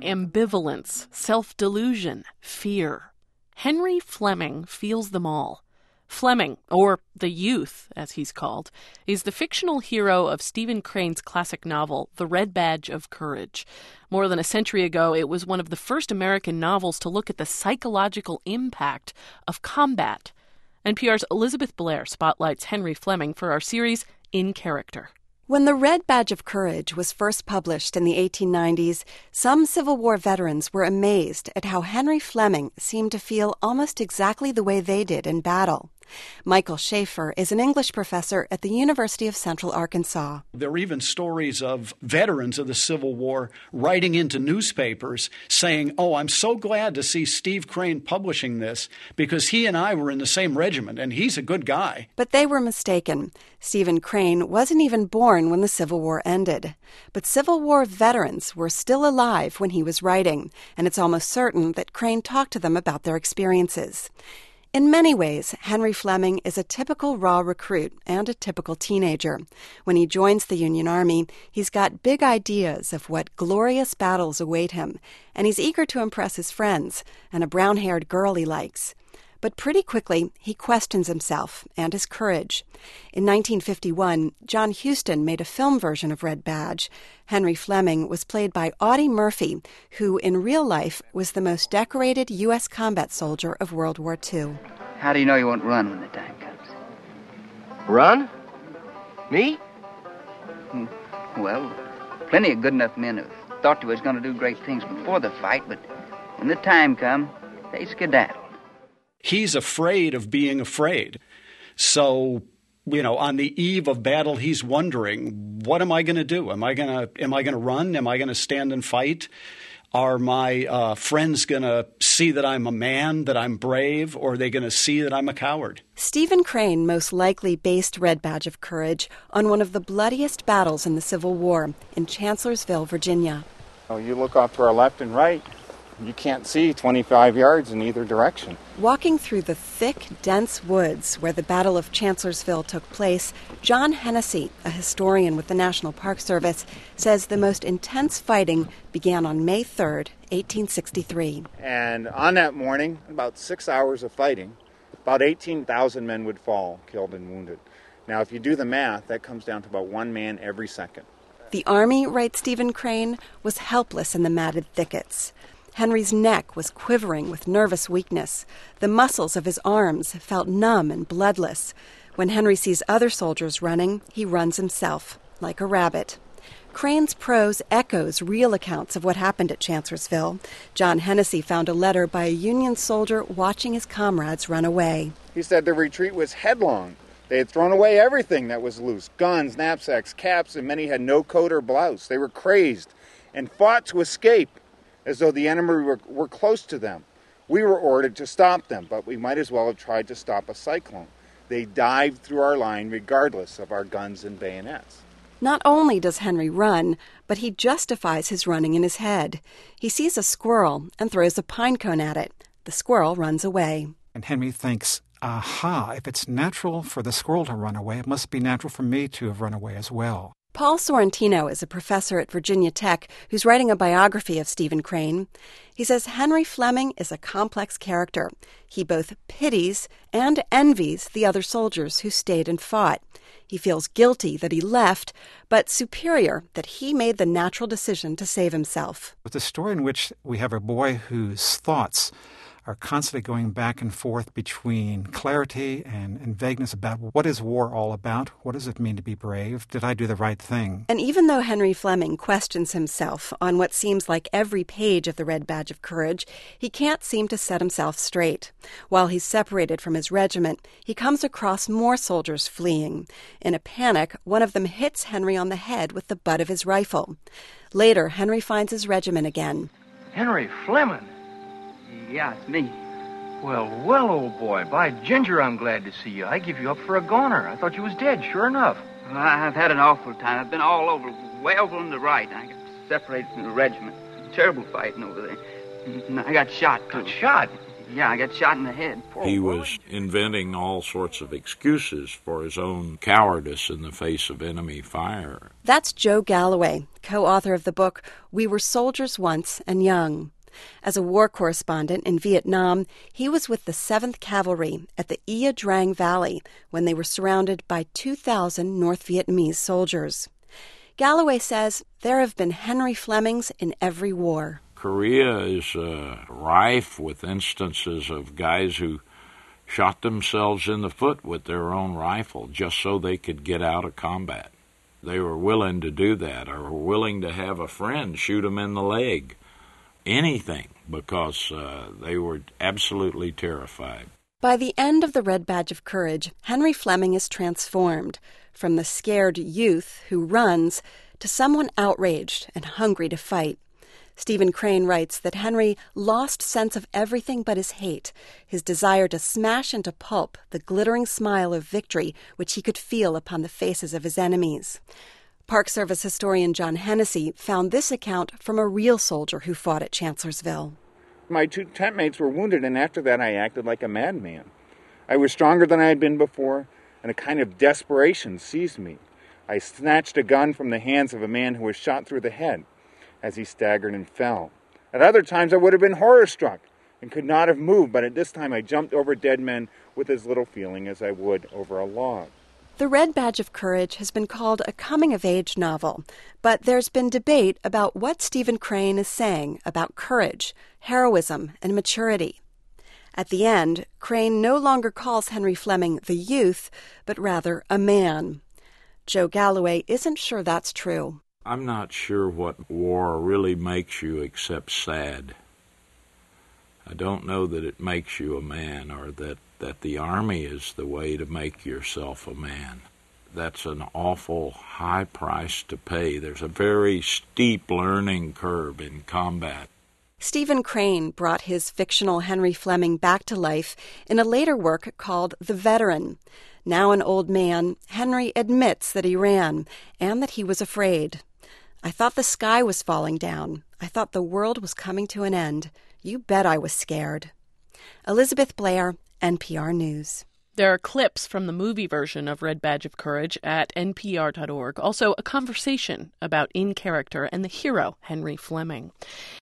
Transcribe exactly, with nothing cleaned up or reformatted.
ambivalence, self-delusion, fear. Henry Fleming feels them all. Fleming, or the Youth, as he's called, is the fictional hero of Stephen Crane's classic novel, The Red Badge of Courage. More than a century ago, it was one of the first American novels to look at the psychological impact of combat. N P R's Elizabeth Blair spotlights Henry Fleming for our series, In Character. When The Red Badge of Courage was first published in the eighteen nineties, some Civil War veterans were amazed at how Henry Fleming seemed to feel almost exactly the way they did in battle. Michael Schaefer is an English professor at the University of Central Arkansas. There are even stories of veterans of the Civil War writing into newspapers saying, oh, I'm so glad to see Steve Crane publishing this because he and I were in the same regiment and he's a good guy. But they were mistaken. Stephen Crane wasn't even born when the Civil War ended. But Civil War veterans were still alive when he was writing, and it's almost certain that Crane talked to them about their experiences. In many ways, Henry Fleming is a typical raw recruit and a typical teenager. When he joins the Union Army, he's got big ideas of what glorious battles await him, and he's eager to impress his friends and a brown-haired girl he likes. But pretty quickly, he questions himself and his courage. In nineteen fifty-one, John Huston made a film version of Red Badge. Henry Fleming was played by Audie Murphy, who in real life was the most decorated U S combat soldier of World War Two. How do you know you won't run when the time comes? Run? Me? Hmm. Well, plenty of good enough men have thought they was going to do great things before the fight, but when the time come, they skedaddle. He's afraid of being afraid. So, you know, on the eve of battle, he's wondering, what am I going to do? Am I going to am I going to run? Am I going to stand and fight? Are my uh, friends going to see that I'm a man, that I'm brave, or are they going to see that I'm a coward? Stephen Crane most likely based Red Badge of Courage on one of the bloodiest battles in the Civil War in Chancellorsville, Virginia. Oh, you look off to our left and right, you can't see twenty-five yards in either direction. Walking through the thick, dense woods where the Battle of Chancellorsville took place, John Hennessy, a historian with the National Park Service, says the most intense fighting began on May third, eighteen sixty-three. And on that morning, about six hours of fighting, about eighteen thousand men would fall, killed and wounded. Now, if you do the math, that comes down to about one man every second. The Army, writes Stephen Crane, was helpless in the matted thickets. Henry's neck was quivering with nervous weakness. The muscles of his arms felt numb and bloodless. When Henry sees other soldiers running, he runs himself, like a rabbit. Crane's prose echoes real accounts of what happened at Chancellorsville. John Hennessy found a letter by a Union soldier watching his comrades run away. He said the retreat was headlong. They had thrown away everything that was loose, guns, knapsacks, caps, and many had no coat or blouse. They were crazed and fought to escape, as though the enemy were, were close to them. We were ordered to stop them, but we might as well have tried to stop a cyclone. They dived through our line regardless of our guns and bayonets. Not only does Henry run, but he justifies his running in his head. He sees a squirrel and throws a pine cone at it. The squirrel runs away. And Henry thinks, aha, if it's natural for the squirrel to run away, it must be natural for me to have run away as well. Paul Sorrentino is a professor at Virginia Tech who's writing a biography of Stephen Crane. He says Henry Fleming is a complex character. He both pities and envies the other soldiers who stayed and fought. He feels guilty that he left, but superior that he made the natural decision to save himself. It's a story in which we have a boy whose thoughts are constantly going back and forth between clarity and, and vagueness about what is war all about? What does it mean to be brave? Did I do the right thing? And even though Henry Fleming questions himself on what seems like every page of the Red Badge of Courage, he can't seem to set himself straight. While he's separated from his regiment, he comes across more soldiers fleeing. In a panic, one of them hits Henry on the head with the butt of his rifle. Later, Henry finds his regiment again. Henry Fleming? Yeah, it's me. Well, well, old boy, by ginger, I'm glad to see you. I give you up for a goner. I thought you was dead, sure enough. Well, I've had an awful time. I've been all over, way over on the right. I got separated from the regiment. Terrible fighting over there. And I got shot, too. Got shot? Yeah, I got shot in the head. Poor He boy. was inventing all sorts of excuses for his own cowardice in the face of enemy fire. That's Joe Galloway, co-author of the book We Were Soldiers Once and Young. As a war correspondent in Vietnam, he was with the seventh Cavalry at the Ia Drang Valley when they were surrounded by two thousand North Vietnamese soldiers. Galloway says there have been Henry Flemings in every war. Korea is uh, rife with instances of guys who shot themselves in the foot with their own rifle just so they could get out of combat. They were willing to do that, or were willing to have a friend shoot them in the leg. Anything, because uh, they were absolutely terrified. By the end of the Red Badge of Courage, Henry Fleming is transformed from the scared youth who runs to someone outraged and hungry to fight. Stephen Crane writes that Henry lost sense of everything but his hate, his desire to smash into pulp the glittering smile of victory which he could feel upon the faces of his enemies. Park Service historian John Hennessy found this account from a real soldier who fought at Chancellorsville. My two tent mates were wounded, and after that I acted like a madman. I was stronger than I had been before, and a kind of desperation seized me. I snatched a gun from the hands of a man who was shot through the head as he staggered and fell. At other times I would have been horror-struck and could not have moved, but at this time I jumped over dead men with as little feeling as I would over a log. The Red Badge of Courage has been called a coming-of-age novel, but there's been debate about what Stephen Crane is saying about courage, heroism, and maturity. At the end, Crane no longer calls Henry Fleming the youth, but rather a man. Joe Galloway isn't sure that's true. I'm not sure what war really makes you except sad. I don't know that it makes you a man, or that, that the army is the way to make yourself a man. That's an awful high price to pay. There's a very steep learning curve in combat. Stephen Crane brought his fictional Henry Fleming back to life in a later work called The Veteran. Now an old man, Henry admits that he ran and that he was afraid. I thought the sky was falling down. I thought the world was coming to an end. You bet I was scared. Elizabeth Blair, N P R News. There are clips from the movie version of Red Badge of Courage at N P R dot org. Also, a conversation about In Character and the hero, Henry Fleming.